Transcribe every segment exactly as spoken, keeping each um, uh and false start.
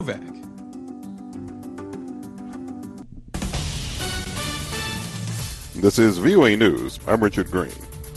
This is V O A News. I'm Richard Green.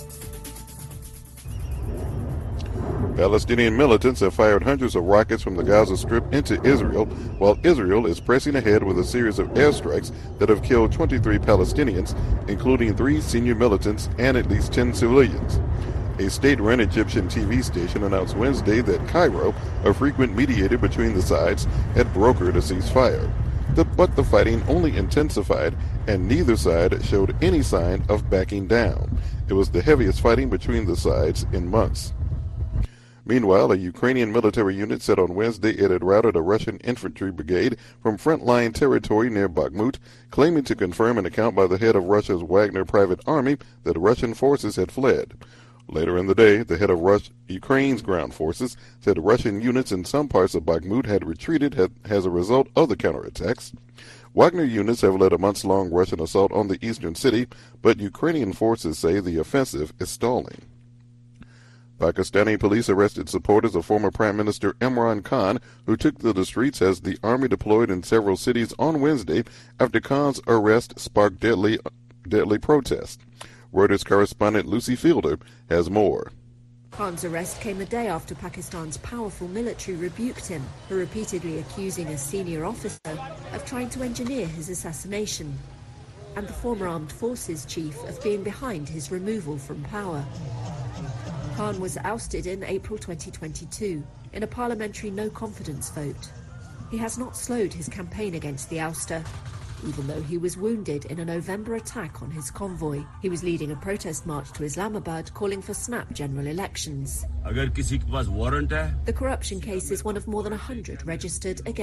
Palestinian militants have fired hundreds of rockets from the Gaza Strip into Israel, while Israel is pressing ahead with a series of airstrikes that have killed twenty-three Palestinians, including three senior militants and at least ten civilians. A state-run Egyptian T V station announced Wednesday that Cairo, a frequent mediator between the sides, had brokered a ceasefire. The, but the fighting only intensified, and neither side showed any sign of backing down. It was the heaviest fighting between the sides in months. Meanwhile, a Ukrainian military unit said on Wednesday it had routed a Russian infantry brigade from frontline territory near Bakhmut, claiming to confirm an account by the head of Russia's Wagner private army that Russian forces had fled. Later in the day, the head of Rus- Ukraine's ground forces said Russian units in some parts of Bakhmut had retreated had, as a result of the counterattacks. Wagner units have led a months-long Russian assault on the eastern city, but Ukrainian forces say the offensive is stalling. Pakistani police arrested supporters of former Prime Minister Imran Khan, who took to the streets as the army deployed in several cities on Wednesday after Khan's arrest sparked deadly, deadly protests. Reuters correspondent Lucy Fielder has more. Khan's arrest came a day after Pakistan's powerful military rebuked him for repeatedly accusing a senior officer of trying to engineer his assassination, and the former armed forces chief of being behind his removal from power. Khan was ousted in April twenty twenty-two in a parliamentary no-confidence vote. He has not slowed his campaign against the ouster, even though he was wounded in a November attack on his convoy. He was leading a protest march to Islamabad calling for snap general elections. The corruption case is one of more than one hundred registered against